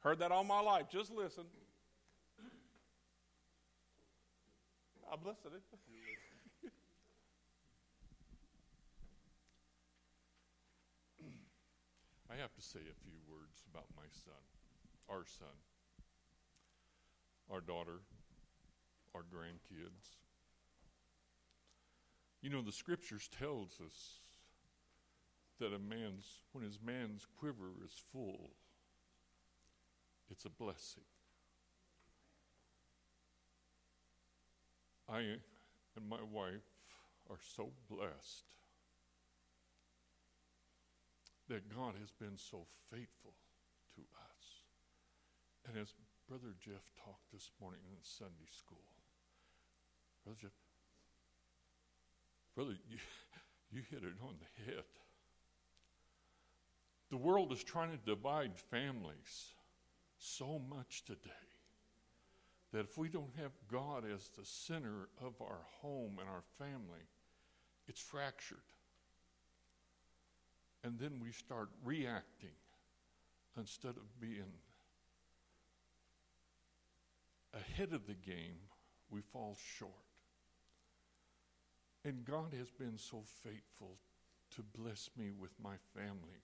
Heard that all my life. Just listen. I'm listening. I have to say a few words about my son, our daughter, our grandkids. You know, the scriptures tells us that when his man's quiver is full, it's a blessing. I and my wife are so blessed that God has been so faithful to us. And as Brother Jeff talked this morning in Sunday school, Brother Jeff, you hit it on the head. The world is trying to divide families so much today that if we don't have God as the center of our home and our family, it's fractured. And then we start reacting instead of being ahead of the game, we fall short. And God has been so faithful to bless me with my family.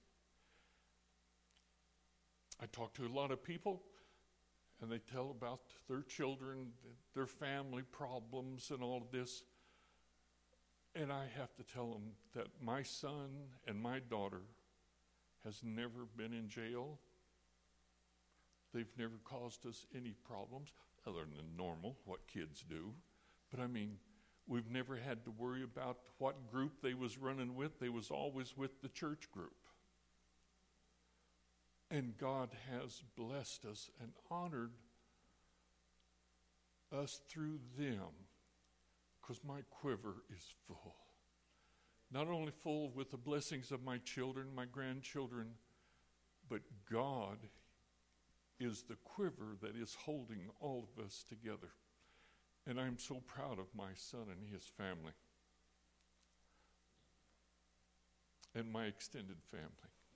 I talk to a lot of people, and they tell about their children, their family problems and all of this. And I have to tell them that my son and my daughter has never been in jail. They've never caused us any problems, other than normal, what kids do. But I mean, we've never had to worry about what group they was running with. They was always with the church group. And God has blessed us and honored us through them, because my quiver is full. Not only full with the blessings of my children, my grandchildren, but God is the quiver that is holding all of us together. And I'm so proud of my son and his family, and my extended family.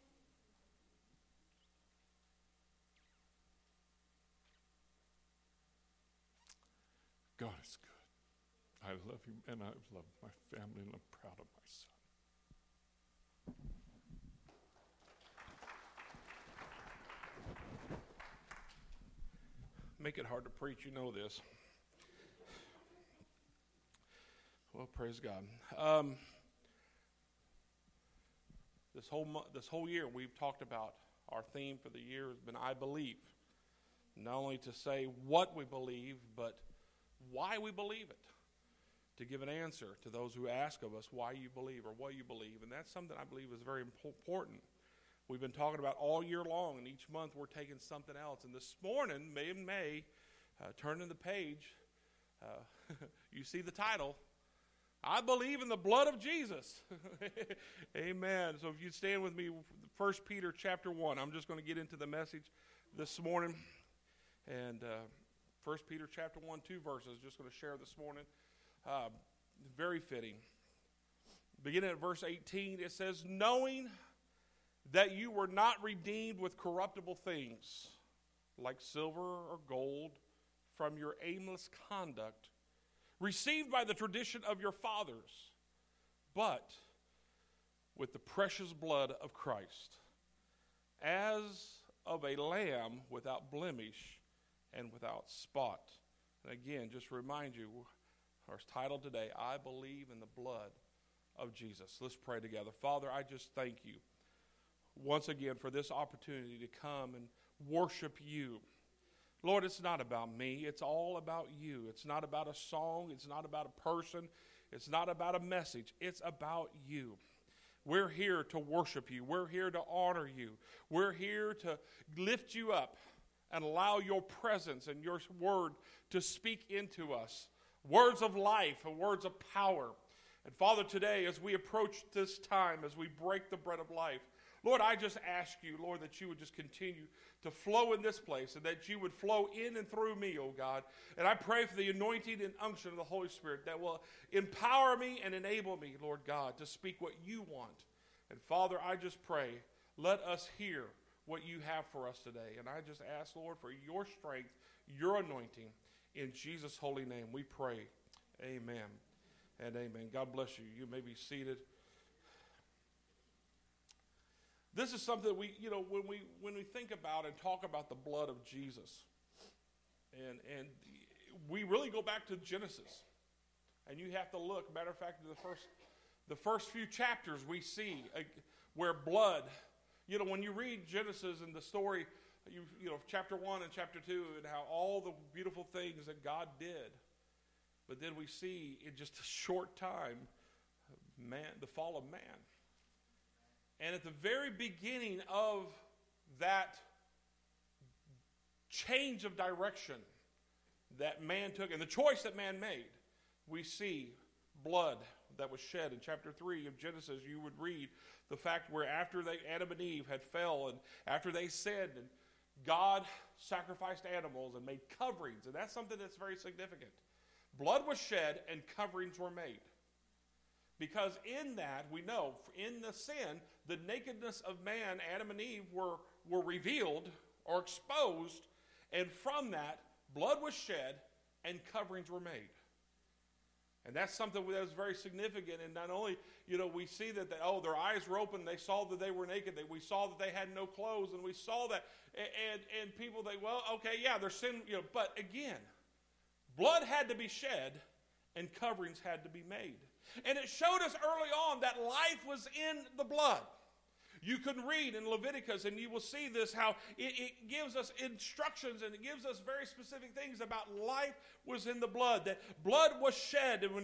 God is good. I love him, and I love my family, and I'm proud of my son. Make it hard to preach, you know this. Well, praise God. This whole year we've talked about, our theme for the year has been I believe. Not only to say what we believe, but why we believe it. To give an answer to those who ask of us why you believe or what you believe. And that's something I believe is very important. We've been talking about all year long, and each month we're taking something else. And this morning, May, turning the page, you see the title, I believe in the blood of Jesus. Amen. So if you'd stand with me, 1 Peter chapter 1. I'm just going to get into the message this morning. And 1 Peter chapter 1, 2 verses, just going to share this morning. Very fitting. Beginning at verse 18, it says, knowing that you were not redeemed with corruptible things, like silver or gold, from your aimless conduct, received by the tradition of your fathers, but with the precious blood of Christ, as of a lamb without blemish and without spot. And again, just to remind you, our title today, I believe in the blood of Jesus. Let's pray together. Father, I just thank you once again for this opportunity to come and worship you. Lord, it's not about me. It's all about you. It's not about a song. It's not about a person. It's not about a message. It's about you. We're here to worship you. We're here to honor you. We're here to lift you up and allow your presence and your word to speak into us. Words of life and words of power. And Father, today as we approach this time, as we break the bread of life, Lord, I just ask you, Lord, that you would just continue to flow in this place and that you would flow in and through me, oh God. And I pray for the anointing and unction of the Holy Spirit that will empower me and enable me, Lord God, to speak what you want. And Father, I just pray, let us hear what you have for us today. And I just ask, Lord, for your strength, your anointing. In Jesus' holy name we pray. Amen and amen. God bless you. You may be seated. This is something that we, when we think about and talk about the blood of Jesus, and we really go back to Genesis. And you have to look, matter of fact, the first few chapters we see where blood, when you read Genesis and the story, chapter 1 and chapter 2, and how all the beautiful things that God did. But then we see in just a short time, the fall of man. And at the very beginning of that change of direction that man took, and the choice that man made, we see blood that was shed. In chapter 3 of Genesis, you would read the fact where after Adam and Eve had fell, and after they sinned, and God sacrificed animals and made coverings, and that's something that's very significant. Blood was shed and coverings were made. Because in that, we know, in the sin, the nakedness of man, Adam and Eve, were revealed or exposed, and from that, blood was shed and coverings were made. And that's something that was very significant. And not only, we see that, their eyes were open, they saw that they were naked, we saw that they had no clothes, and we saw that, and people think, well, okay, yeah, their sin, but again, blood had to be shed and coverings had to be made. And it showed us early on that life was in the blood. You can read in Leviticus, and you will see this, how it gives us instructions, and it gives us very specific things about life was in the blood, that blood was shed, and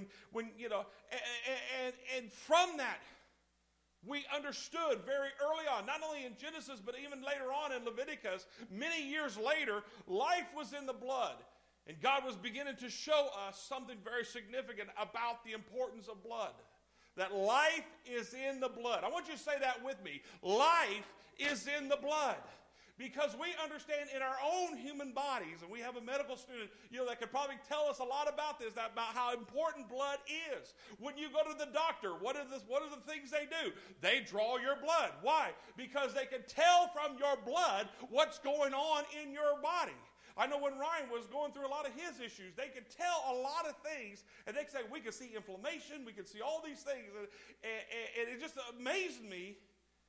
and from that, we understood very early on, not only in Genesis, but even later on in Leviticus, many years later, life was in the blood. And God was beginning to show us something very significant about the importance of blood. That life is in the blood. I want you to say that with me. Life is in the blood. Because we understand in our own human bodies, and we have a medical student, that could probably tell us a lot about this, about how important blood is. When you go to the doctor, what are the things they do? They draw your blood. Why? Because they can tell from your blood what's going on in your body. I know when Ryan was going through a lot of his issues, they could tell a lot of things, and they could say, we could see inflammation, we could see all these things, and it just amazed me,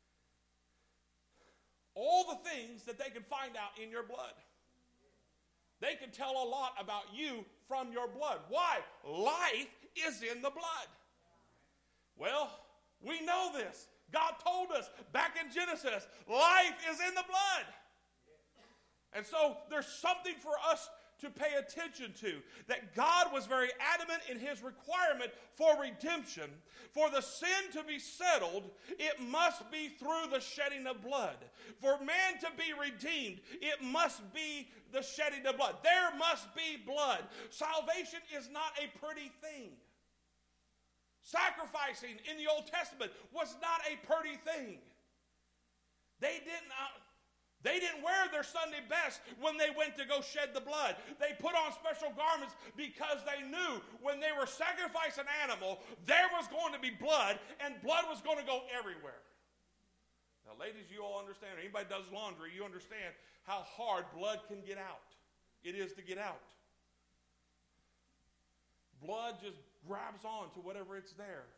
all the things that they could find out in your blood. They could tell a lot about you from your blood. Why? Life is in the blood. Well, we know this. God told us back in Genesis, life is in the blood. And so there's something for us to pay attention to, that God was very adamant in his requirement for redemption. For the sin to be settled, it must be through the shedding of blood. For man to be redeemed, it must be the shedding of blood. There must be blood. Salvation is not a pretty thing. Sacrificing in the Old Testament was not a pretty thing. They didn't wear their Sunday best when they went to go shed the blood. They put on special garments because they knew when they were sacrificing an animal, there was going to be blood, and blood was going to go everywhere. Now, ladies, you all understand, or anybody does laundry, you understand how hard blood can get out. It is to get out. Blood just grabs on to whatever it's there.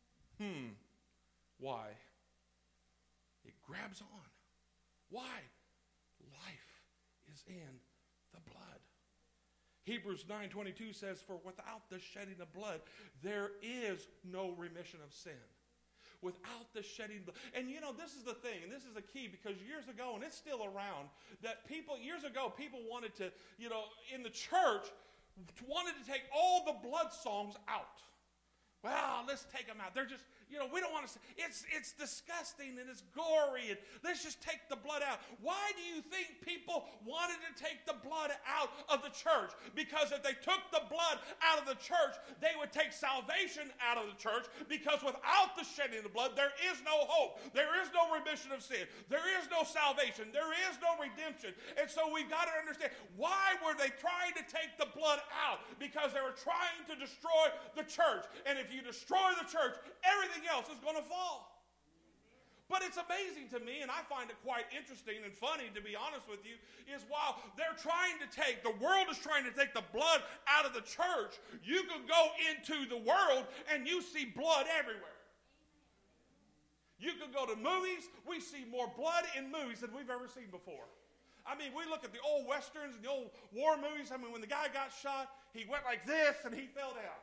Why? It grabs on. Why? Life is in the blood. Hebrews 9:22 says, for without the shedding of blood, there is no remission of sin. Without the shedding blood. And this is the thing, and this is the key, because years ago, and it's still around, that years ago, people wanted to, in the church, wanted to take all the blood songs out. Well, let's take them out. They're just, we don't want to, it's disgusting and it's gory, and let's just take the blood out. Why do you think people wanted to take the blood out of the church? Because if they took the blood out of the church, they would take salvation out of the church, because without the shedding of the blood, there is no hope. There is no remission of sin. There is no salvation. There is no redemption. And so we've got to understand, why were they trying to take the blood out? Because they were trying to destroy the church. And if you destroy the church, everything else is going to fall. But it's amazing to me, and I find it quite interesting and funny, to be honest with you, is while the world is trying to take the blood out of the church, you can go into the world and you see blood everywhere. You can go to movies, we see more blood in movies than we've ever seen before. I mean, we look at the old westerns and the old war movies. I mean, when the guy got shot, he went like this and he fell down.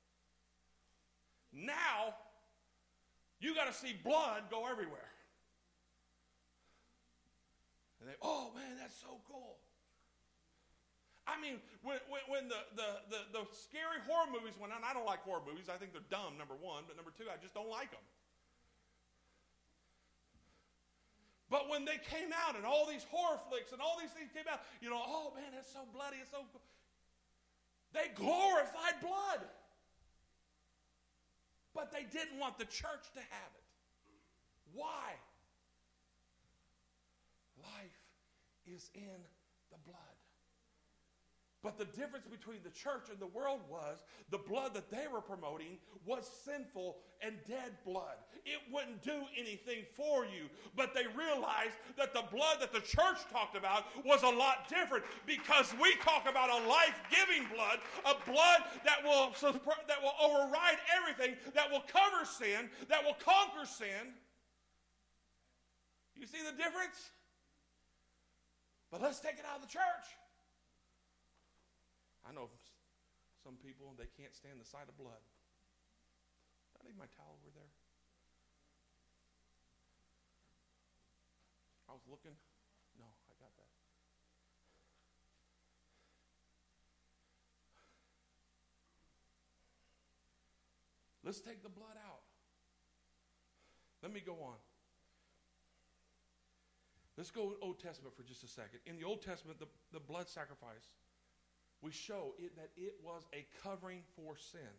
Now, you got to see blood go everywhere. And oh man, that's so cool. I mean, when the scary horror movies went on, I don't like horror movies. I think they're dumb, number one. But number two, I just don't like them. But when they came out and all these horror flicks and all these things came out, oh man, that's so bloody, it's so cool. They glorified blood. But they didn't want the church to have it. Why? Life is in the blood. But the difference between the church and the world was the blood that they were promoting was sinful and dead blood. It wouldn't do anything for you. But they realized that the blood that the church talked about was a lot different, because we talk about a life-giving blood, a blood that will override everything, that will cover sin, that will conquer sin. You see the difference? But let's take it out of the church. I know some people, they can't stand the sight of blood. Did I leave my towel over there? I was looking. No, I got that. Let's take the blood out. Let me go on. Let's go Old Testament for just a second. In the Old Testament, the blood sacrifice, we show that it was a covering for sin.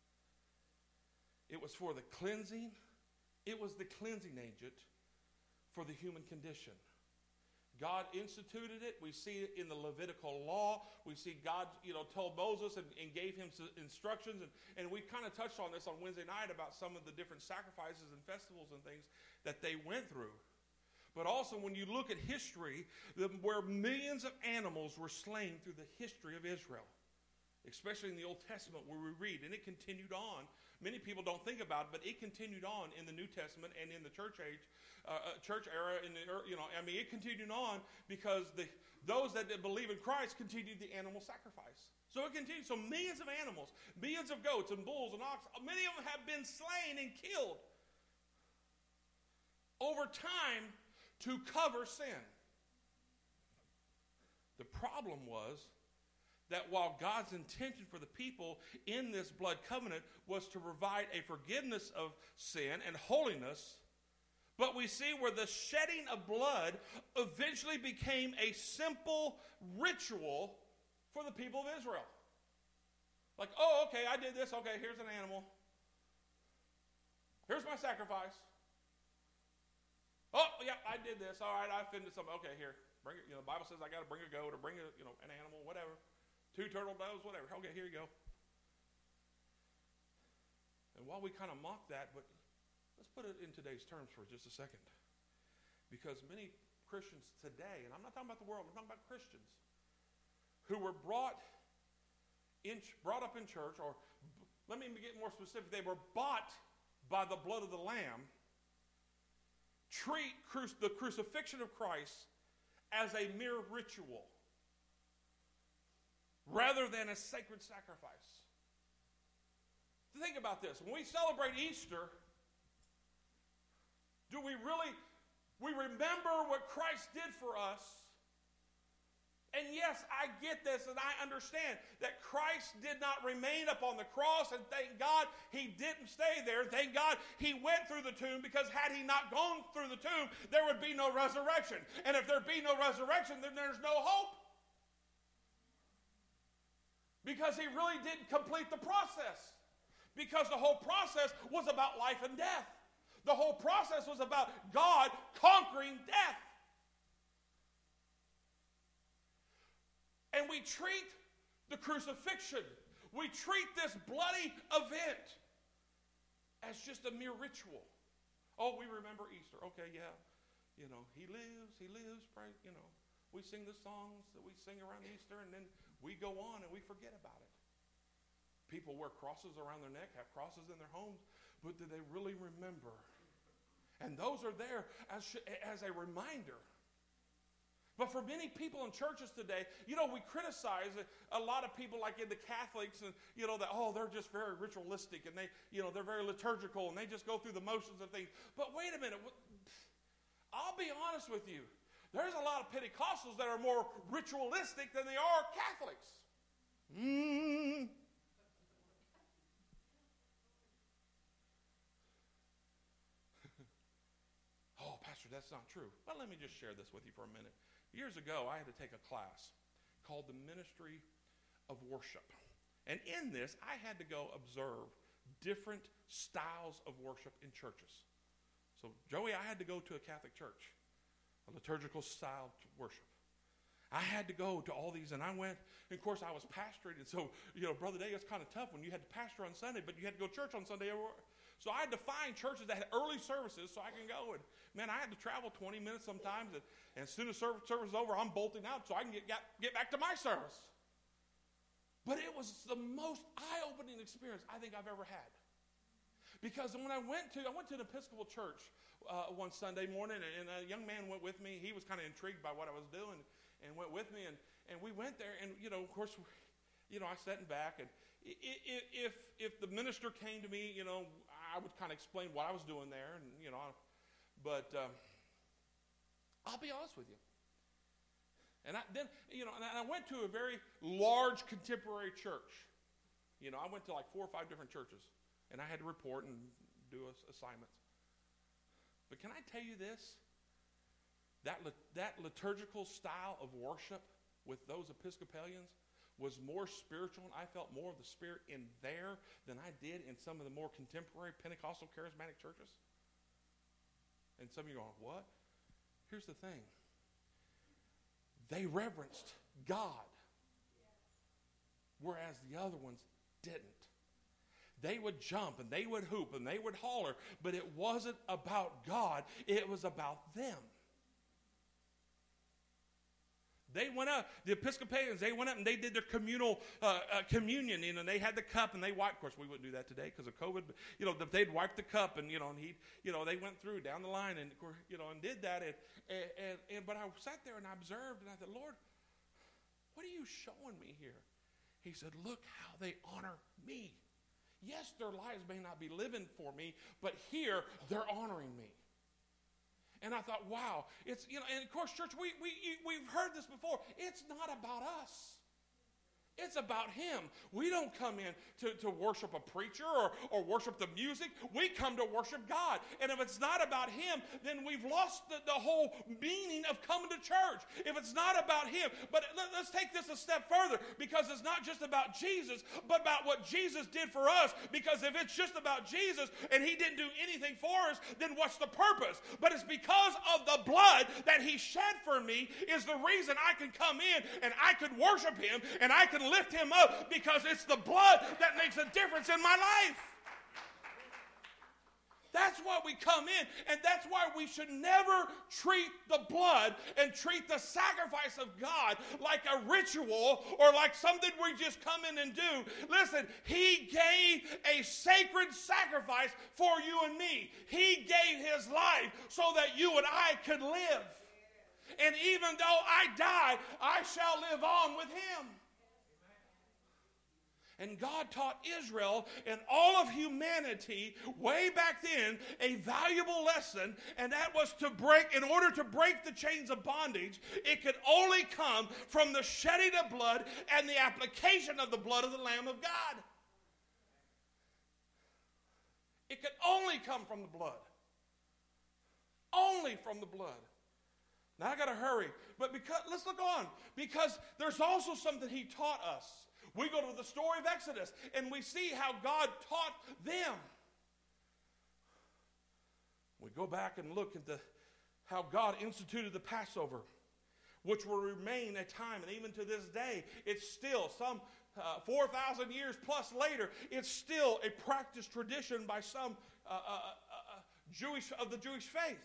It was for the cleansing. It was the cleansing agent for the human condition. God instituted it. We see it in the Levitical law. We see God, told Moses and gave him instructions. And we kind of touched on this on Wednesday night about some of the different sacrifices and festivals and things that they went through. But also when you look at history, where millions of animals were slain through the history of Israel, especially in the Old Testament where we read, and it continued on. Many people don't think about it, but it continued on in the New Testament and in the church age, church era. It continued on because those that believe in Christ continued the animal sacrifice. So it continued. So millions of animals, millions of goats and bulls and oxen, many of them have been slain and killed over time to cover sin. The problem was that while God's intention for the people in this blood covenant was to provide a forgiveness of sin and holiness, but we see where the shedding of blood eventually became a simple ritual for the people of Israel. Like, oh, okay, I did this. Okay, here's an animal. Here's my sacrifice. Oh, yeah, I did this. All right, I offended somebody. Okay, here, bring it. The Bible says I got to bring a goat or bring an animal, whatever. 2 turtle doves, whatever. Okay, here you go. And while we kind of mock that, but let's put it in today's terms for just a second. Because many Christians today, and I'm not talking about the world, I'm talking about Christians, who were brought up in church, or let me get more specific, they were bought by the blood of the Lamb, treat the crucifixion of Christ as a mere ritual rather than a sacred sacrifice. Think about this. When we celebrate Easter, do we remember what Christ did for us? And yes, I get this and I understand that Christ did not remain upon the cross, and thank God he didn't stay there. Thank God he went through the tomb, because had he not gone through the tomb, there would be no resurrection. And if there be no resurrection, then there's no hope. Because he really didn't complete the process. Because the whole process was about life and death. The whole process was about God conquering death. And we treat the crucifixion, we treat this bloody event as just a mere ritual. Oh, we remember Easter. Okay, yeah. He lives, pray, We sing the songs that we sing around Easter, and then we go on and we forget about it. People wear crosses around their neck, have crosses in their homes, but do they really remember? And those are there as a reminder. But for many people in churches today, we criticize a lot of people like in the Catholics, and that they're just very ritualistic, and they're very liturgical, and they just go through the motions of things. But wait a minute, I'll be honest with you. There's a lot of Pentecostals that are more ritualistic than they are Catholics. Oh, Pastor, that's not true. Well, let me just share this with you for a minute. Years ago, I had to take a class called the Ministry of Worship. And in this, I had to go observe different styles of worship in churches. So, Joey, I had to go to a Catholic church, a liturgical style to worship. I had to go to all these, and I went, and of course, I was pastoring, and so, Brother Day, it's kind of tough when you had to pastor on Sunday, but you had to go to church on Sunday. So I had to find churches that had early services so I can go. And, man, I had to travel 20 minutes sometimes, and as soon as service is over, I'm bolting out so I can get back to my service. But it was the most eye-opening experience I think I've ever had. Because when I went to an Episcopal church one Sunday morning, and a young man went with me. He was kind of intrigued by what I was doing and went with me. And we went there, and, of course, I sat in back. And if the minister came to me, I would kind of explain what I was doing there. And, but I'll be honest with you. And I went to a very large contemporary church. I went to like 4 or 5 different churches. And I had to report and do assignments. But can I tell you this? That liturgical style of worship with those Episcopalians was more spiritual, and I felt more of the Spirit in there than I did in some of the more contemporary Pentecostal charismatic churches. And some of you are going, what? Here's the thing. They reverenced God, whereas the other ones didn't. They would jump, and they would hoop, and they would holler, but it wasn't about God. It was about them. They went up, the Episcopalians, they went up and they did their communal communion, and they had the cup and they wiped. Of course, we wouldn't do that today because of COVID. But, they'd wipe the cup, and they went through down the line and and did that. But I sat there and I observed, and I said, Lord, what are you showing me here? He said, look how they honor me. Yes, their lives may not be living for me, but here they're honoring me. And I thought, wow, it's, and of course, church, we've heard this before. It's not about us. It's about Him. We don't come in to worship a preacher or worship the music. We come to worship God. And if it's not about Him, then we've lost the whole meaning of coming to church. If it's not about Him. But let's take this a step further, because it's not just about Jesus, but about what Jesus did for us. Because if it's just about Jesus and He didn't do anything for us, then what's the purpose? But it's because of the blood that He shed for me is the reason I can come in and I can worship Him and I can lift Him up, because it's the blood that makes a difference in my life. That's why we come in, and that's why we should never treat the blood and treat the sacrifice of God like a ritual or like something we just come in and do. Listen, He gave a sacred sacrifice for you and me. He gave His life so that you and I could live. And even though I die, I shall live on with Him. And God taught Israel and all of humanity way back then a valuable lesson, and that was in order to break the chains of bondage, it could only come from the shedding of blood and the application of the blood of the Lamb of God. It could only come from the blood. Only from the blood. Now I got to hurry, but let's look on, because there's also something He taught us. We go to the story of Exodus, and we see how God taught them. We go back and look at how God instituted the Passover, which will remain a time, and even to this day, it's still some 4,000 years plus later, it's still a practiced tradition by some the Jewish faith.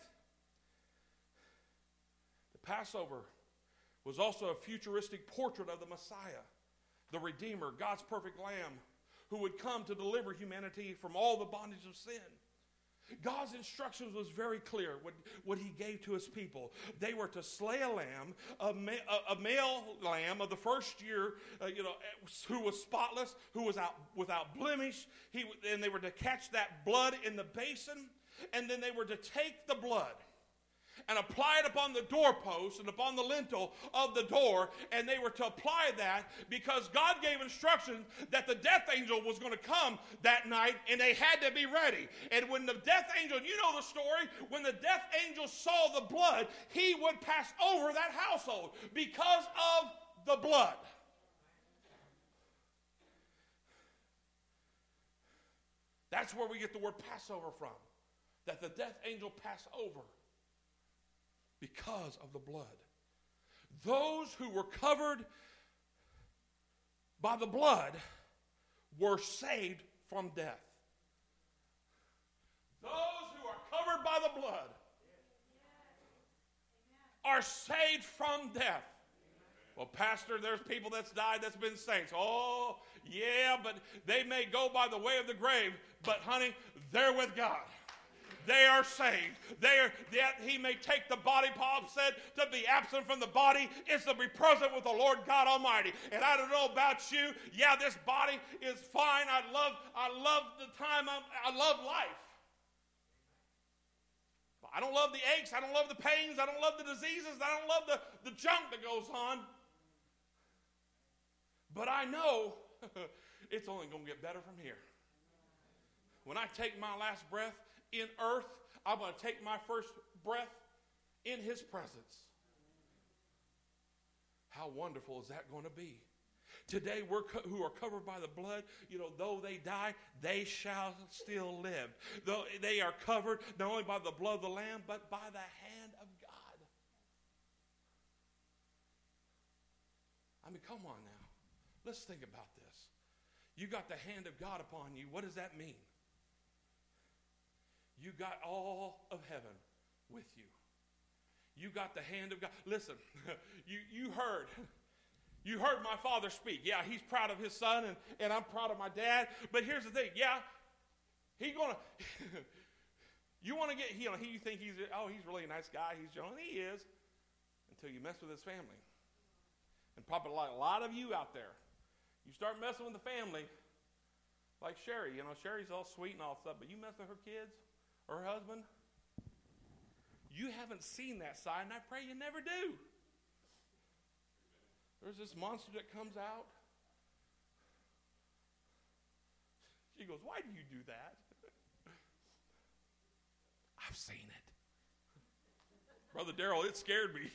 The Passover was also a futuristic portrait of the Messiah, the Redeemer, God's perfect Lamb, who would come to deliver humanity from all the bondage of sin. God's instructions was very clear, what he gave to his people. They were to slay a lamb, a male lamb of the first year, who was spotless, who was without blemish. And they were to catch that blood in the basin, and then they were to take the blood and apply it upon the doorpost and upon the lintel of the door, and they were to apply that because God gave instructions that the death angel was going to come that night, and they had to be ready. And when the death angel, you know the story, when the death angel saw the blood, he would pass over that household because of the blood. That's where we get the word Passover from, that the death angel passed over. Because of the blood. Those who were covered by the blood were saved from death. Those who are covered by the blood are saved from death. Well, Pastor, there's people that's died that's been saints. Oh, yeah, but they may go by the way of the grave, but honey, they're with God. They are saved. He may take the body, Paul said, to be absent from the body is to be present with the Lord God Almighty. And I don't know about you. Yeah, this body is fine. I love the time. I love life. But I don't love the aches. I don't love the pains. I don't love the diseases. I don't love the junk that goes on. But I know it's only going to get better from here. When I take my last breath in earth, I'm going to take my first breath in his presence. How wonderful is that going to be? Today, who are covered by the blood, though they die, they shall still live. Though they are covered not only by the blood of the Lamb, but by the hand of God. I mean, come on now. Let's think about this. You got the hand of God upon you. What does that mean? You got all of heaven with you. You got the hand of God. Listen, you heard my father speak. Yeah, he's proud of his son, and I'm proud of my dad. But here's the thing. Yeah, he's going to, you want to get, you think he's really a nice guy. He's young, and he is, until you mess with his family. And probably like a lot of you out there, you start messing with the family, like Sherry. Sherry's all sweet and all stuff, but you mess with her kids, or her husband, you haven't seen that side, and I pray you never do. There's this monster that comes out. She goes, "Why do you do that?" I've seen it. Brother Darrell, it scared me.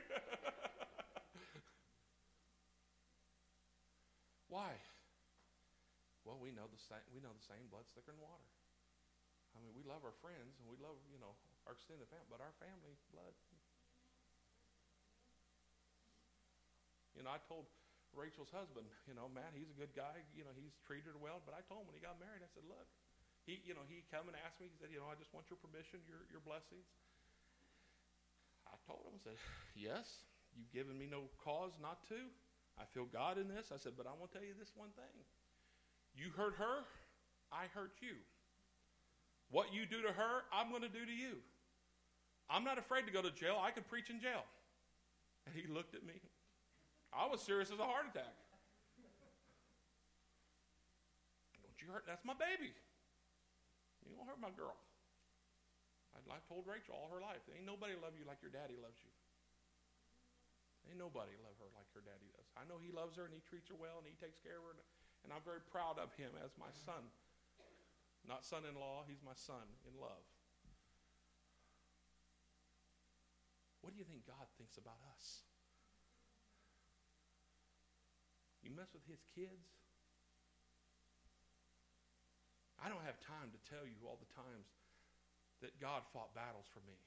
Why? Well, we know the same blood's thicker than water. I mean, we love our friends, and we love, our extended family, but our family blood. I told Rachel's husband, Matt, he's a good guy. He's treated her well. But I told him when he got married, I said, look, he come and asked me. He said, I just want your permission, your blessings. I told him, I said, yes, you've given me no cause not to. I feel God in this. I said, but I want to tell you this one thing. You hurt her, I hurt you. What you do to her, I'm going to do to you. I'm not afraid to go to jail. I could preach in jail. And he looked at me. I was serious as a heart attack. Don't you hurt? That's my baby. You don't hurt my girl. I've told Rachel all her life, ain't nobody love you like your daddy loves you. Ain't nobody love her like her daddy does. I know he loves her and he treats her well and he takes care of her. And I'm very proud of him as my son. Not son-in-law, he's my son in love. What do you think God thinks about us? You mess with his kids? I don't have time to tell you all the times that God fought battles for me.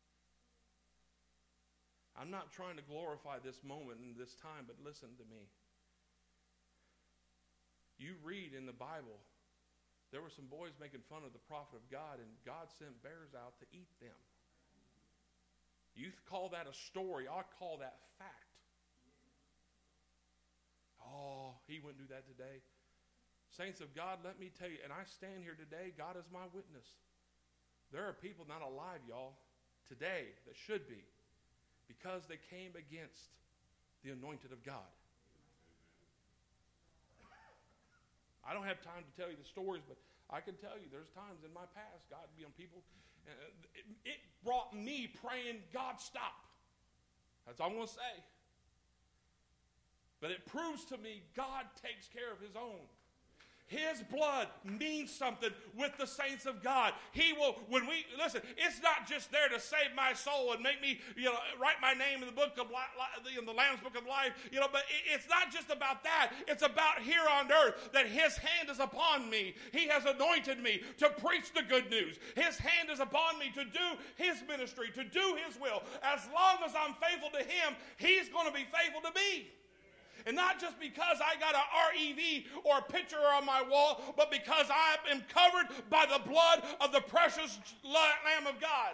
I'm not trying to glorify this moment and this time, but listen to me. You read in the Bible There were some boys making fun of the prophet of God, and God sent bears out to eat them. You call that a story. I call that fact. Oh, he wouldn't do that today. Saints of God, let me tell you, and I stand here today, God is my witness. There are people not alive, y'all, today that should be, because they came against the anointed of God. I don't have time to tell you the stories, but I can tell you there's times in my past, God, people, it brought me praying, God, stop. That's all I'm going to say. But it proves to me God takes care of his own. His blood means something with the saints of God. He will, listen, it's not just there to save my soul and make me, write my name in the book of in the Lamb's Book of Life, but it's not just about that. It's about here on earth that his hand is upon me. He has anointed me to preach the good news. His hand is upon me to do his ministry, to do his will. As long as I'm faithful to him, he's going to be faithful to me. And not just because I got a REV or a picture on my wall, but because I am covered by the blood of the precious Lamb of God.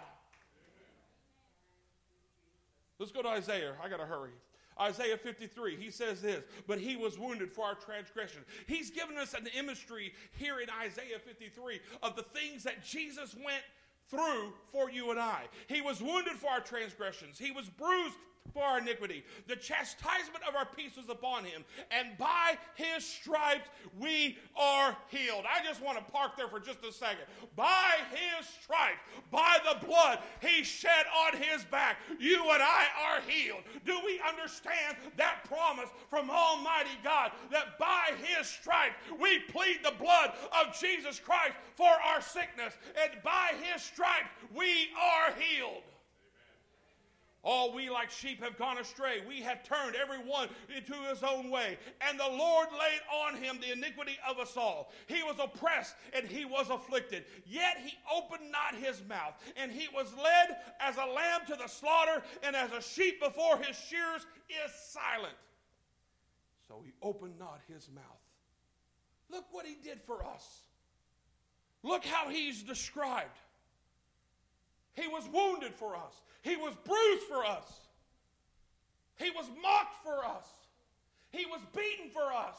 Let's go to Isaiah. I got to hurry. Isaiah 53, he says this, but he was wounded for our transgression. He's given us an imagery here in Isaiah 53 of the things that Jesus went through for you and I. He was wounded for our transgressions. He was bruised for our iniquity. The chastisement of our peace was upon him, and by his stripes we are healed. I just want to park there for just a second. By his stripes, by the blood he shed on his back, you and I are healed. Do we understand that promise from Almighty God that by his stripes we plead the blood of Jesus Christ for our sickness, and by his stripes we are healed? All we like sheep have gone astray. We have turned every one into his own way. And the Lord laid on him the iniquity of us all. He was oppressed and he was afflicted. Yet he opened not his mouth. And he was led as a lamb to the slaughter, and as a sheep before his shearers is silent. So he opened not his mouth. Look what he did for us. Look how he's described. He was wounded for us. He was bruised for us. He was mocked for us. He was beaten for us.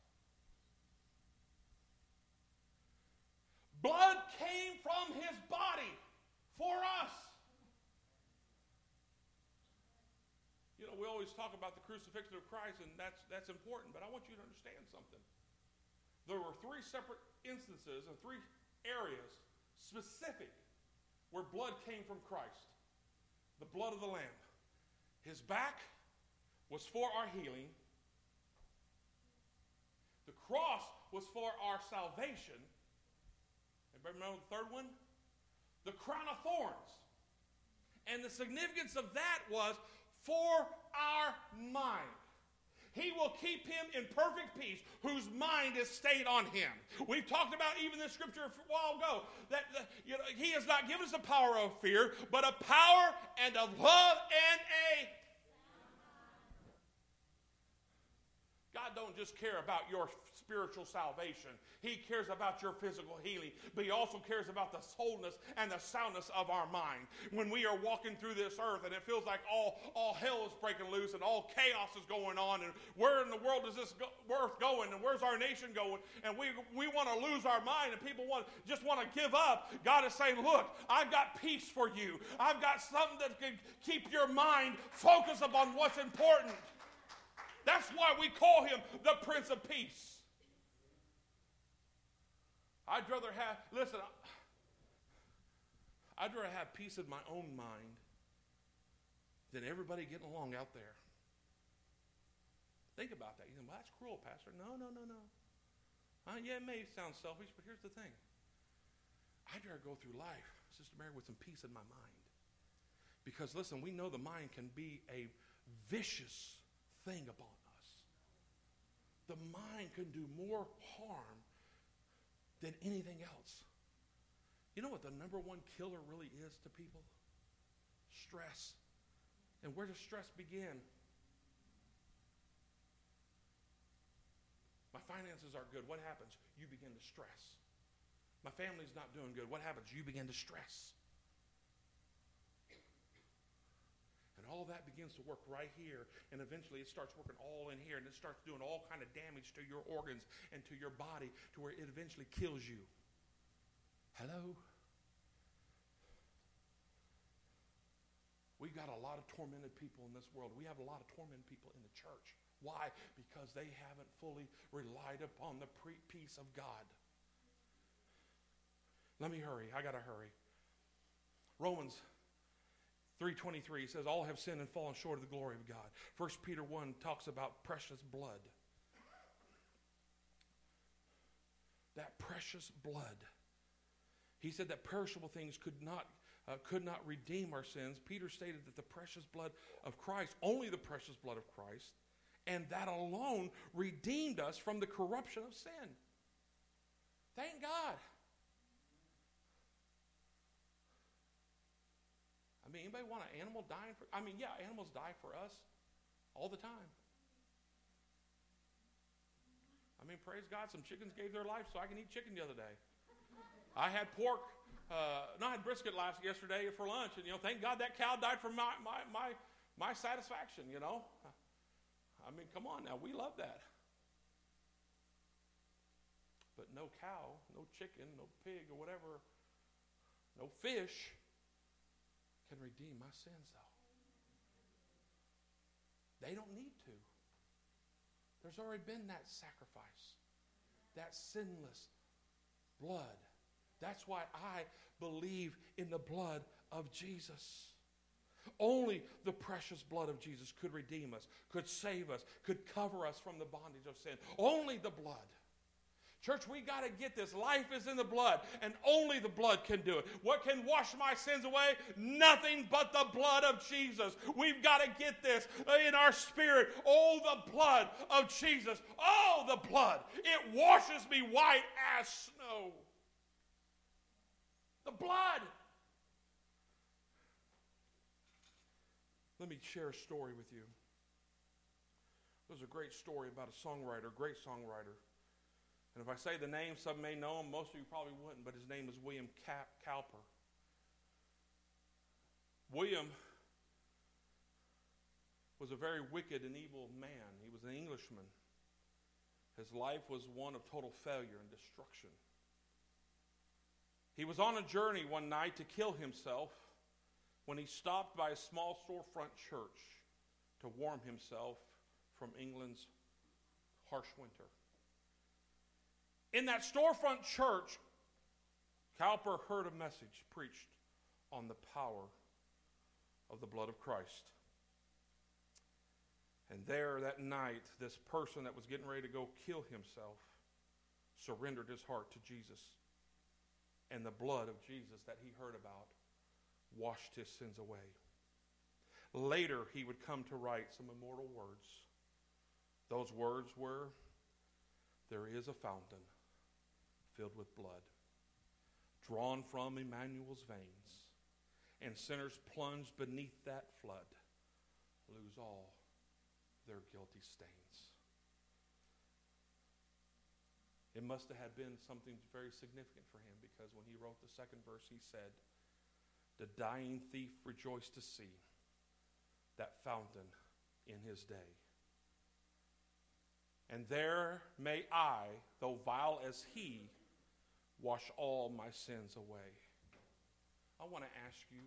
Blood came from his body for us. We always talk about the crucifixion of Christ, and that's important, but I want you to understand something. There were 3 separate instances and 3 areas specific where blood came from Christ. The blood of the Lamb. His back was for our healing. The cross was for our salvation. Everybody remember the third one? The crown of thorns. And the significance of that was for our mind. He will keep him in perfect peace whose mind is stayed on him. We've talked about even this scripture a while ago that he has not given us a power of fear, but a power and of love and a... God don't just care about your spiritual salvation. He cares about your physical healing, but he also cares about the wholeness and the soundness of our mind. When we are walking through this earth and it feels like all hell is breaking loose and all chaos is going on, and where in the world is this earth going, and where's our nation going, and we want to lose our mind, and people just want to give up, God is saying, look, I've got peace for you. I've got something that can keep your mind focused upon what's important. That's why we call him the Prince of Peace. I'd rather have peace in my own mind than everybody getting along out there. Think about that. You think, well, that's cruel, Pastor. No. Yeah, it may sound selfish, but here's the thing. I'd rather go through life, Sister Mary, with some peace in my mind. Because, listen, we know the mind can be a vicious thing upon us. The mind can do more harm than anything else. You know what the number one killer really is to people? Stress. And where does stress begin? My finances are good. What happens? You begin to stress. My family's not doing good. What happens? You begin to stress. And all that begins to work right here, and eventually it starts working all in here, and it starts doing all kind of damage to your organs and to your body to where it eventually kills you. Hello? We've got a lot of tormented people in this world. We have a lot of tormented people in the church. Why? Because they haven't fully relied upon the peace of God. Let me hurry. I got to hurry. Romans 3:23 says, all have sinned and fallen short of the glory of God. 1 Peter 1 talks about precious blood. That precious blood. He said that perishable things could not redeem our sins. Peter stated that the precious blood of Christ, only the precious blood of Christ, and that alone redeemed us from the corruption of sin. Thank God. I mean, anybody want an animal dying for? I mean, yeah, animals die for us all the time. I mean, praise God, some chickens gave their life so I can eat chicken the other day. I had pork, I had brisket yesterday for lunch, and thank God that cow died for my satisfaction. I mean, come on now, we love that. But no cow, no chicken, no pig or whatever, no fish can redeem my sins, though. They don't need to. There's already been that sacrifice, that sinless blood. That's why I believe in the blood of Jesus. Only the precious blood of Jesus could redeem us, could save us, could cover us from the bondage of sin. Only the blood. Church, we got to get this. Life is in the blood, and only the blood can do it. What can wash my sins away? Nothing but the blood of Jesus. We've got to get this in our spirit. Oh, the blood of Jesus. Oh, the blood. It washes me white as snow. The blood. Let me share a story with you. There's a great story about a songwriter, great songwriter. And if I say the name, some may know him. Most of you probably wouldn't, but his name is William Cowper. William was a very wicked and evil man. He was an Englishman. His life was one of total failure and destruction. He was on a journey one night to kill himself when he stopped by a small storefront church to warm himself from England's harsh winter. In that storefront church, Cowper heard a message preached on the power of the blood of Christ. And there that night, this person that was getting ready to go kill himself surrendered his heart to Jesus. And the blood of Jesus that he heard about washed his sins away. Later, he would come to write some immortal words. Those words were, "There is a fountain filled with blood, drawn from Emmanuel's veins, and sinners plunged beneath that flood lose all their guilty stains." It must have been something very significant for him, because when he wrote the second verse, he said, "The dying thief rejoiced to see that fountain in his day. And there may I, though vile as he, wash all my sins away." I want to ask you,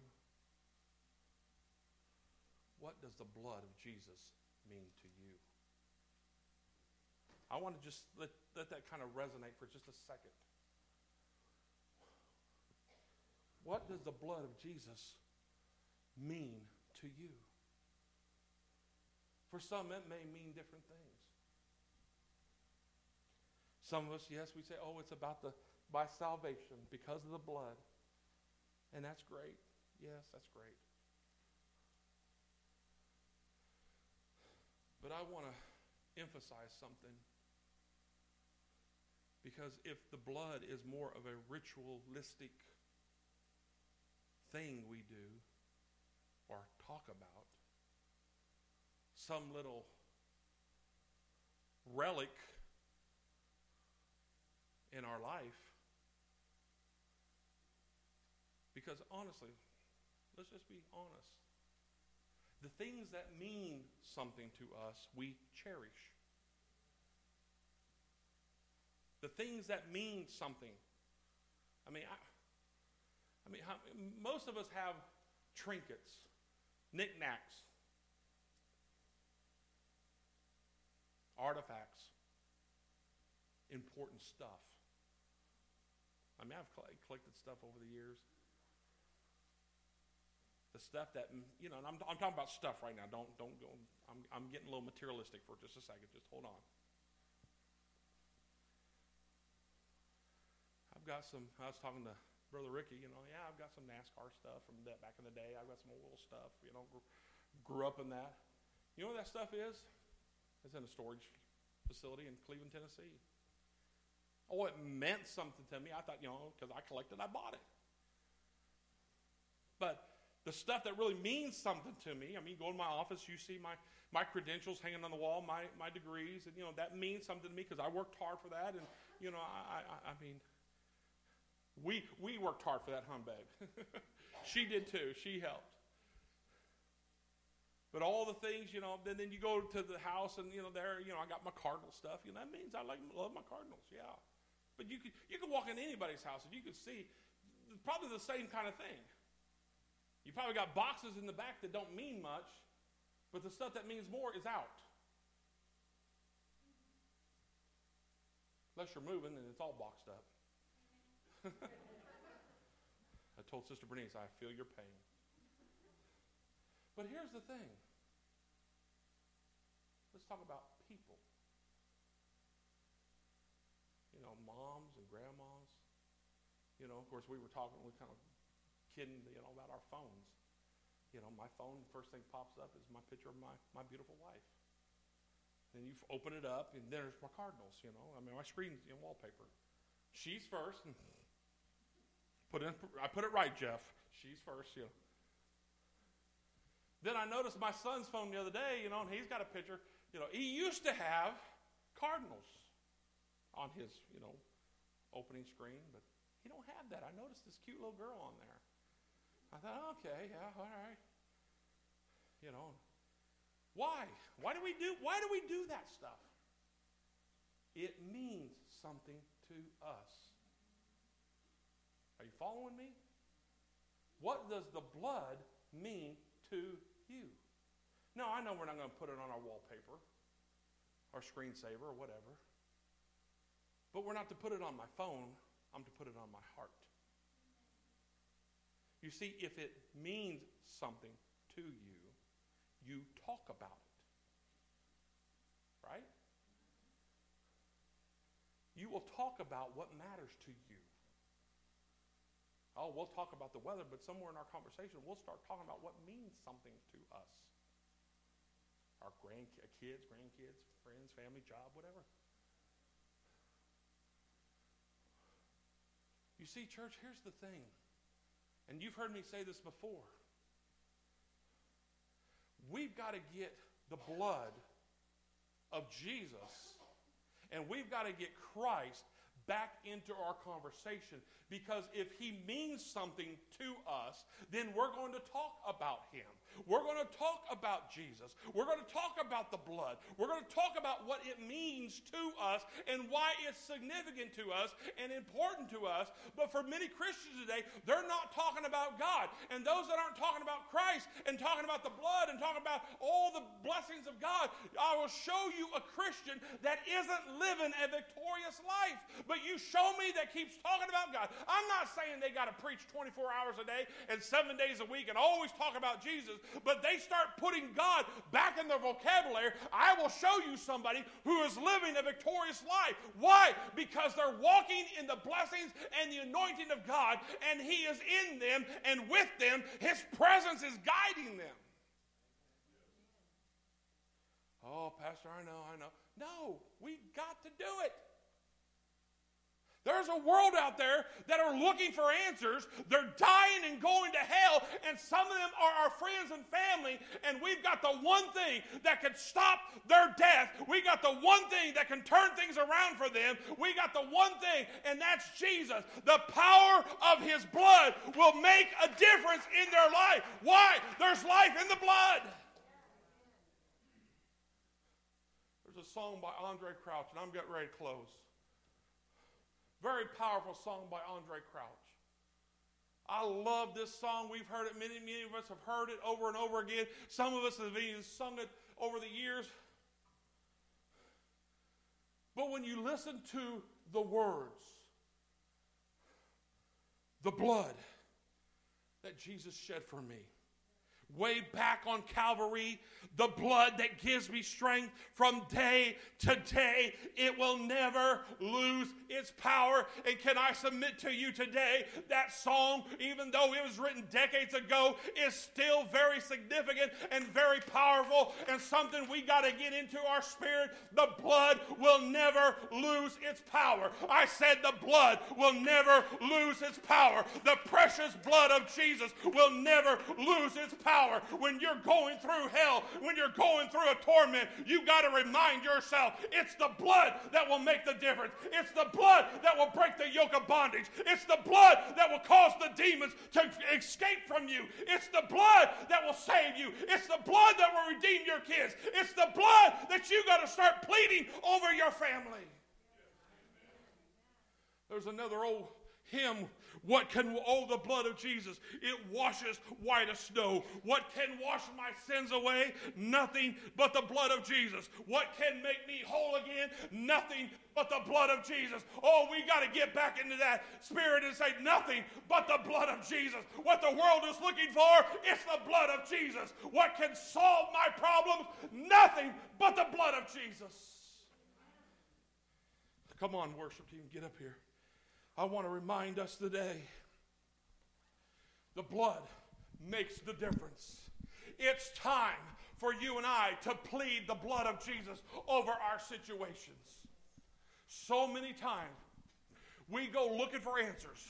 what does the blood of Jesus mean to you? I want to just let that kind of resonate for just a second. What does the blood of Jesus mean to you? For some, it may mean different things. Some of us, yes, we say, oh, it's about by salvation because of the blood. And that's great. Yes, that's great. But I want to emphasize something. Because if the blood is more of a ritualistic thing we do or talk about, some little relic in our life, Because honestly, let's just be honest. The things that mean something to us, we cherish. The things that mean something. Most of us have trinkets, knickknacks, artifacts, important stuff. I've collected stuff over the years. The stuff that, and I'm talking about stuff right now. Don't go. I'm getting a little materialistic for just a second. Just hold on. I was talking to Brother Ricky, I've got some NASCAR stuff from back in the day. I've got some oil stuff, grew up in that. You know what that stuff is? It's in a storage facility in Cleveland, Tennessee. Oh, it meant something to me. I thought, because I collected, I bought it. But the stuff that really means something to me, go in my office, you see my credentials hanging on the wall, my degrees, and, that means something to me because I worked hard for that. And, we worked hard for that, babe? She did too. She helped. But all the things, then you go to the house and, there, I got my Cardinal stuff. That means I love my Cardinals, yeah. But you could walk into anybody's house and you could see probably the same kind of thing. You probably got boxes in the back that don't mean much, but the stuff that means more is out. Unless you're moving and it's all boxed up. I told Sister Bernice, I feel your pain. But here's the thing. Let's talk about people. Moms and grandmas. Of course, we were kind of kidding, about our phones. My phone, first thing pops up is my picture of my beautiful wife. Then you open it up, and there's my Cardinals, my screen's wallpaper. She's first. I put it right, Jeff. She's first, Then I noticed my son's phone the other day, and he's got a picture. He used to have Cardinals on his, opening screen, but he don't have that. I noticed this cute little girl on there. I thought, okay, yeah, all right. Why? Why do we do that stuff? It means something to us. Are you following me? What does the blood mean to you? Now, I know we're not going to put it on our wallpaper, our screensaver, or whatever. But we're not to put it on my phone. I'm to put it on my heart. You see, if it means something to you, you talk about it. Right? You will talk about what matters to you. Oh, we'll talk about the weather, but somewhere in our conversation, we'll start talking about what means something to us. Our kids, grandkids, friends, family, job, whatever. You see, church, here's the thing. And you've heard me say this before. We've got to get the blood of Jesus, and we've got to get Christ back into our conversation, because if he means something to us, then we're going to talk about him. We're going to talk about Jesus. We're going to talk about the blood. We're going to talk about what it means to us and why it's significant to us and important to us. But for many Christians today, they're not talking about God. And those that aren't talking about Christ and talking about the blood and talking about all the blessings of God, I will show you a Christian that isn't living a victorious life. But you show me that keeps talking about God. I'm not saying they got to preach 24 hours a day and 7 days a week and always talk about Jesus, but they start putting God back in their vocabulary. I will show you somebody who is living a victorious life. Why? Because they're walking in the blessings and the anointing of God, and he is in them and with them. His presence is guiding them. Oh, Pastor, I know. No, we got to do it. There's a world out there that are looking for answers. They're dying and going to hell, and some of them are our friends and family, and we've got the one thing that can stop their death. We got the one thing that can turn things around for them. We got the one thing, and that's Jesus. The power of his blood will make a difference in their life. Why? There's life in the blood. There's a song by Andre Crouch, and I'm getting ready to close. Very powerful song by Andre Crouch. I love this song. We've heard it. Many of us have heard it over and over again. Some of us have even sung it over the years. But when you listen to the words, the blood that Jesus shed for me, way back on Calvary, the blood that gives me strength from day to day, it will never lose its power. And can I submit to you today, that song, even though it was written decades ago, is still very significant and very powerful, and something we got to get into our spirit. The blood will never lose its power. I said the blood will never lose its power. The precious blood of Jesus will never lose its power. When you're going through hell, when you're going through a torment, you got to remind yourself, it's the blood that will make the difference. It's the blood that will break the yoke of bondage. It's the blood that will cause the demons to escape from you. It's the blood that will save you. It's the blood that will redeem your kids. It's the blood that you got to start pleading over your family. There's another old hymn. What can, oh, the blood of Jesus, it washes white as snow. What can wash my sins away? Nothing but the blood of Jesus. What can make me whole again? Nothing but the blood of Jesus. Oh, we got to get back into that spirit and say nothing but the blood of Jesus. What the world is looking for, it's the blood of Jesus. What can solve my problems? Nothing but the blood of Jesus. Come on, worship team, get up here. I want to remind us today, the blood makes the difference. It's time for you and I to plead the blood of Jesus over our situations. So many times, we go looking for answers.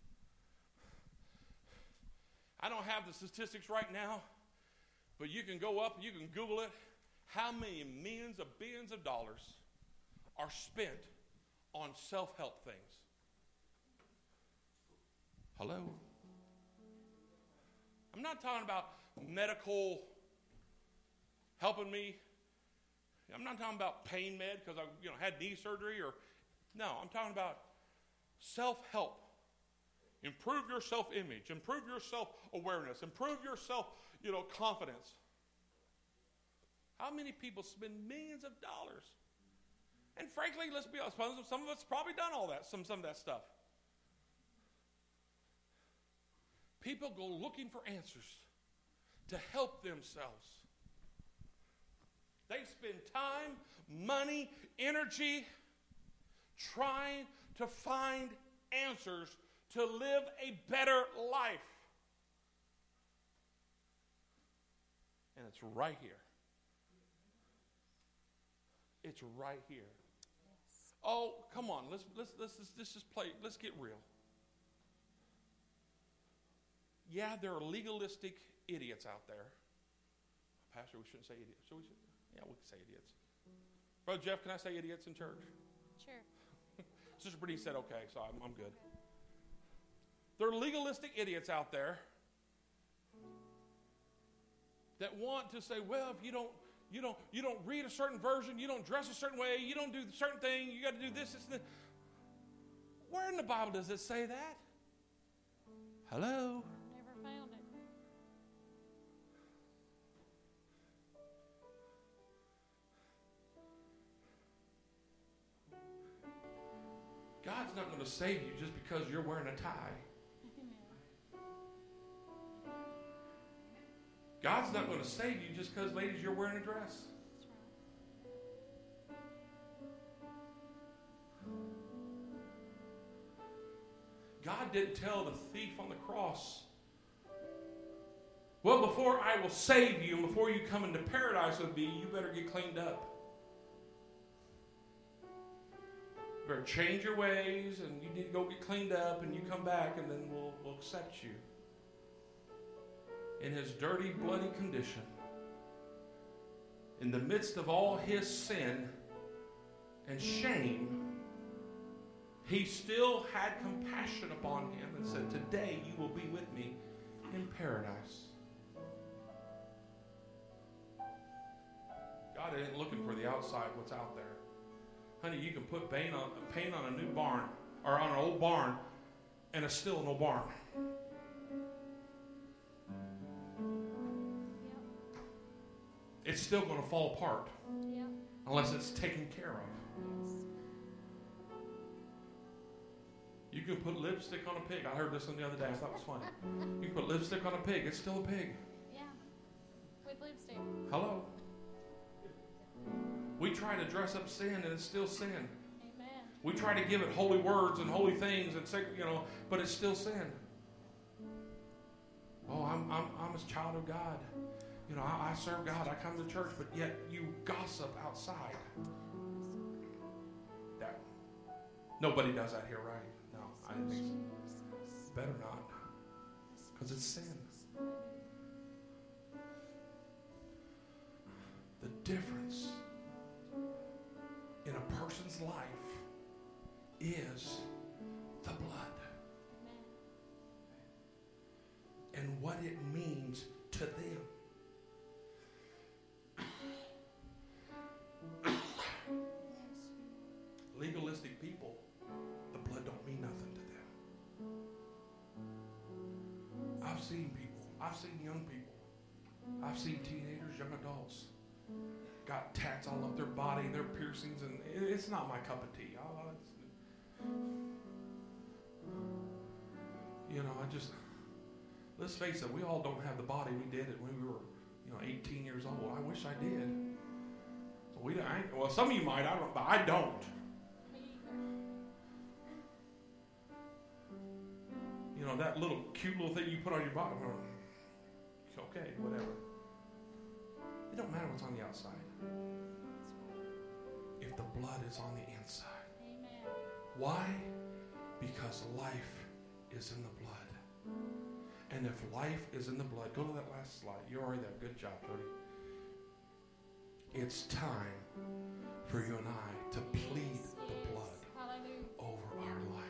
I don't have the statistics right now, but you can go up, you can Google it. How many millions of billions of dollars are spent on self-help things? Hello? I'm not talking about medical helping me. I'm not talking about pain med because I had knee surgery no, I'm talking about self-help. Improve your self-image, improve your self-awareness, improve your self-confidence. How many people spend millions of dollars? And frankly, let's be honest, some of us probably done all that, some of that stuff. People go looking for answers to help themselves. They spend time, money, energy trying to find answers to live a better life. And it's right here. It's right here. Yes. Oh, come on. Let's just play. Let's get real. Yeah, there are legalistic idiots out there. Pastor, we shouldn't say idiots. Yeah, we can say idiots. Brother Jeff, can I say idiots in church? Sure. Sister Brittany said okay, so I'm good. There are legalistic idiots out there that want to say, well, if you don't read a certain version, you don't dress a certain way, you don't do a certain thing, you got to do this, and this. Where in the Bible does it say that? Hello? Found it. God's not going to save you just because you're wearing a tie. God's not going to save you just because, ladies, you're wearing a dress. God didn't tell the thief on the cross, well, before I will save you and before you come into paradise with me, you better get cleaned up. better change your ways, and you need to go get cleaned up, and you come back, and then we'll accept you. In his dirty, bloody condition, in the midst of all his sin and shame, he still had compassion upon him and said, today you will be with me in paradise. God isn't looking for the outside, what's out there. Honey, you can put paint on a new barn, or on an old barn, and it's still an old barn. It's still going to fall apart unless it's taken care of. You can put lipstick on a pig. I heard this one the other day. I thought it was funny. You can put lipstick on a pig. It's still a pig. Yeah, with lipstick. Hello? We try to dress up sin, and it's still sin. Amen. We try to give it holy words and holy things, and sacred, but it's still sin. Oh, I'm a child of God. I serve God. I come to church, but yet you gossip outside. That nobody does that here, right? No, I didn't think so. Better not, because it's sin. The difference in a person's life is the blood and what it means to them. Legalistic people, the blood don't mean nothing to them. I've seen people. I've seen young people. I've seen teenagers, young adults, got tats all up their body, their piercings, and it's not my cup of tea. Let's face it, we all don't have the body we did when we were, 18 years old. I wish I did. Well, some of you might, but I don't. That little cute little thing you put on your body. Okay, whatever. It don't matter what's on the outside. If the blood is on the inside. Amen. Why? Because life is in the blood. And if life is in the blood, go to that last slide. You're already there. Good job, Jody. It's time for you and I to plead the blood over our life.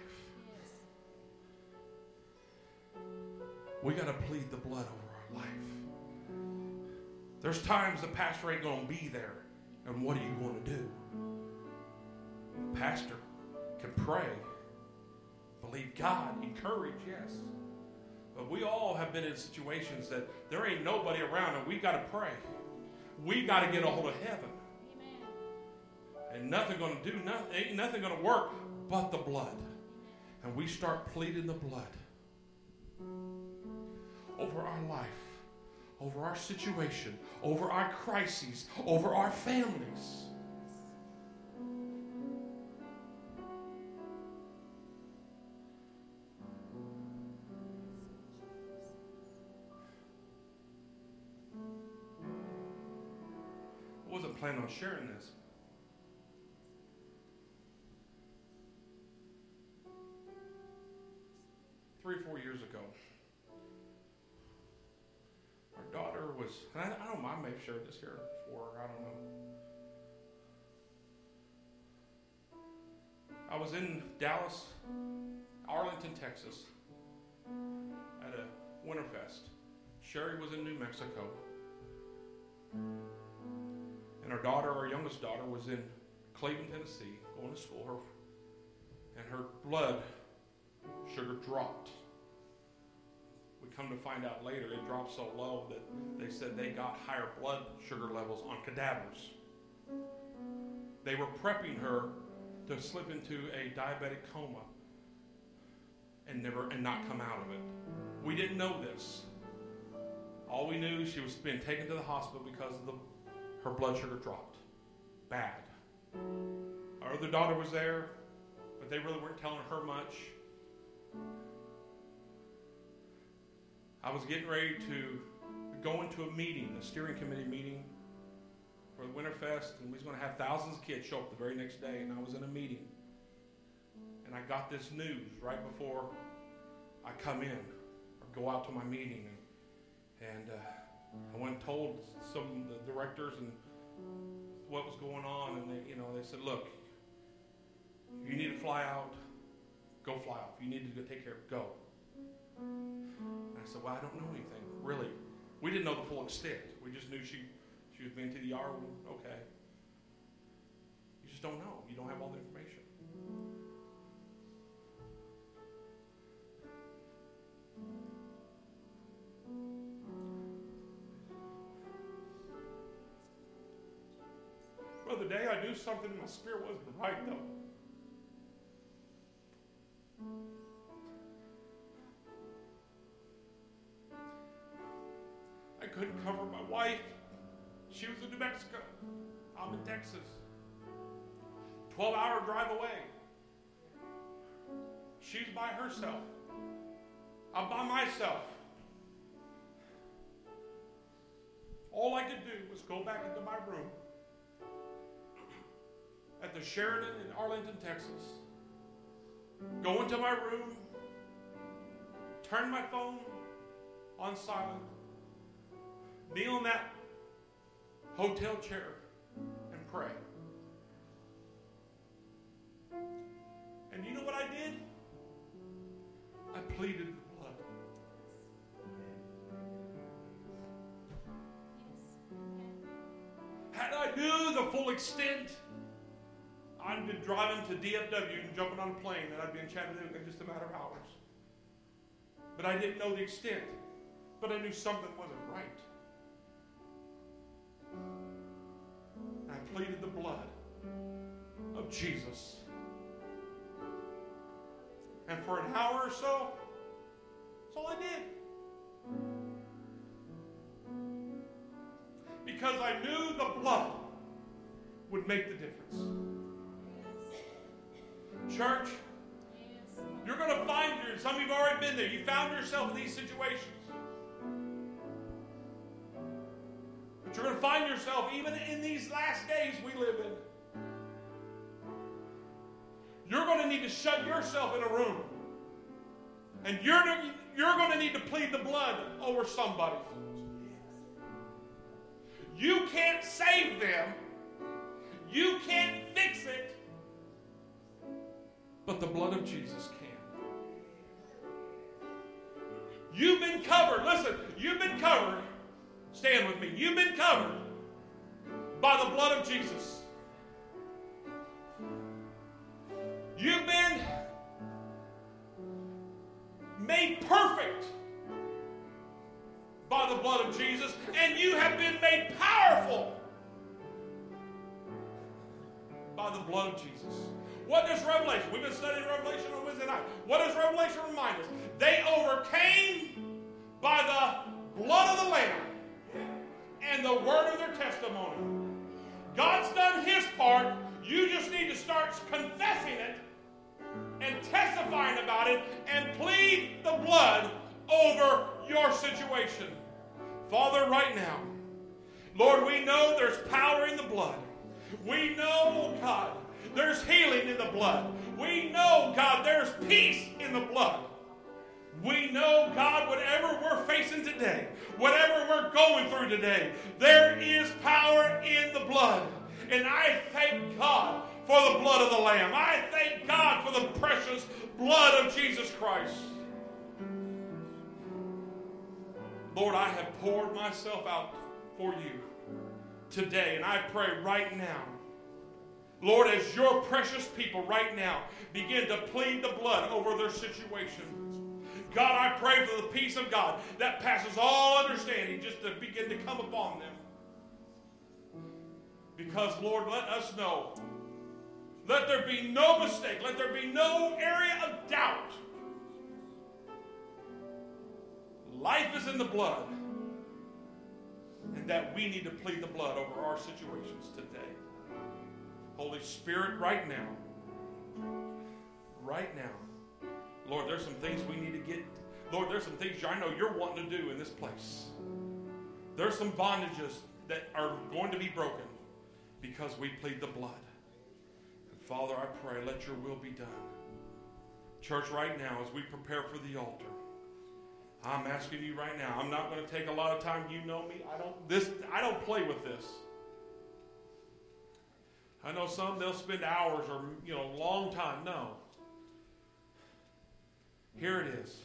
We got to plead the blood over our life. There's times the pastor ain't going to be there. And what are you going to do? The pastor can pray, believe God, encourage, yes. But we all have been in situations that there ain't nobody around, and we got to pray. We got to get a hold of heaven. Amen. And nothing going to do, ain't nothing going to work but the blood. And we start pleading the blood over our life, over our situation, over our crises, over our families. I wasn't planning on sharing this. Three or 4 years ago, our daughter was, and I don't know, I may have shared this here before, I don't know. I was in Dallas, Arlington, Texas, at a Winterfest. Sherry was in New Mexico. And our daughter, our youngest daughter, was in Cleveland, Tennessee, going to school. And her blood sugar dropped. We come to find out later it dropped so low that they said they got higher blood sugar levels on cadavers. They were prepping her to slip into a diabetic coma and not come out of it. We didn't know this. All we knew, she was being taken to the hospital because of her blood sugar dropped. Bad. Our other daughter was there, but they really weren't telling her much. I was getting ready to go into a meeting, a steering committee meeting for the Winterfest, and we was going to have thousands of kids show up the very next day, and I was in a meeting. And I got this news right before I come in or go out to my meeting. And I went and told some of the directors and what was going on. And they said, look, if you need to fly out, go fly out. If you need to go take care of it, go. And I said, well, I don't know anything, really. We didn't know the full extent. We just knew she was being TDR. Okay. You just don't know. You don't have all the information. Well, the day I knew something in my spirit wasn't right, though. I couldn't cover my wife. She was in New Mexico. I'm in Texas. 12-hour drive away. She's by herself. I'm by myself. All I could do was go back into my room at the Sheridan in Arlington, Texas. Go into my room, turn my phone on silent, kneel in that hotel chair and pray. And you know what I did? I pleaded the blood. Had I knew the full extent, I'd been driving to DFW and jumping on a plane, and I'd be in Chattanooga in just a matter of hours. But I didn't know the extent. But I knew something wasn't right. And I pleaded the blood of Jesus. And for an hour or so, that's all I did. Because I knew the blood would make the difference. Church, you're going to find some of you have already been there. You found yourself in these situations. But you're going to find yourself even in these last days we live in. You're going to need to shut yourself in a room. And you're going to need to plead the blood over somebody. You can't save them. You can't fix it. But the blood of Jesus can. You've been covered. Listen, you've been covered. Stand with me. You've been covered by the blood of Jesus. You've been made perfect by the blood of Jesus, and you have been made powerful by the blood of Jesus. What does Revelation? We've been studying Revelation on Wednesday night. What does Revelation remind us? They overcame by the blood of the Lamb and the word of their testimony. God's done his part. You just need to start confessing it and testifying about it and plead the blood over your situation. Father, right now, Lord, we know there's power in the blood. We know, God, there's healing in the blood. We know, God, there's peace in the blood. We know, God, whatever we're facing today, whatever we're going through today, there is power in the blood. And I thank God for the blood of the Lamb. I thank God for the precious blood of Jesus Christ. Lord, I have poured myself out for you today, and I pray right now, Lord, as your precious people right now begin to plead the blood over their situation. God, I pray for the peace of God that passes all understanding just to begin to come upon them. Because, Lord, let us know. Let there be no mistake. Let there be no area of doubt. Life is in the blood. And that we need to plead the blood over our situations today. Holy Spirit, right now, Lord, there's some things we need to get. Lord, there's some things I know you're wanting to do in this place. There's some bondages that are going to be broken because we plead the blood. And Father, I pray, let your will be done. Church, right now, as we prepare for the altar, I'm asking you right now. I'm not going to take a lot of time. You know me. I don't play with this. I know some, they'll spend hours or a long time. No. Here it is.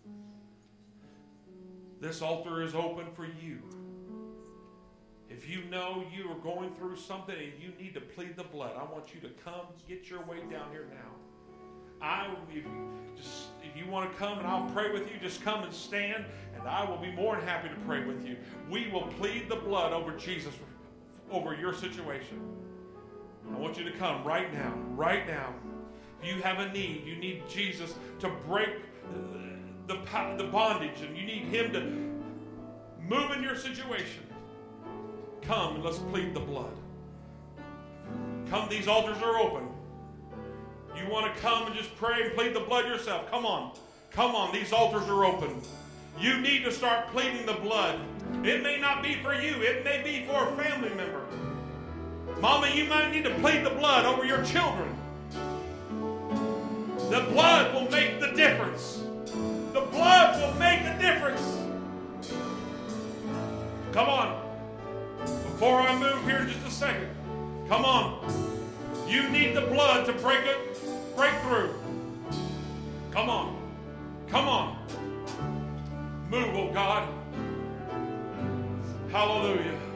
This altar is open for you. If you know you are going through something and you need to plead the blood, I want you to come, get your way down here now. If you want to come and I'll pray with you, just come and stand, and I will be more than happy to pray with you. We will plead the blood over Jesus, over your situation. I want you to come right now, right now. If you have a need, you need Jesus to break the bondage, and you need Him to move in your situation. Come and let's plead the blood. Come, these altars are open. You want to come and just pray and plead the blood yourself? Come on. Come on, these altars are open. You need to start pleading the blood. It may not be for you. It may be for a family member. Mama, you might need to plead the blood over your children. The blood will make the difference. The blood will make a difference. Come on. Before I move here in just a second, come on. You need the blood to break through. Come on. Come on. Move, oh God. Hallelujah.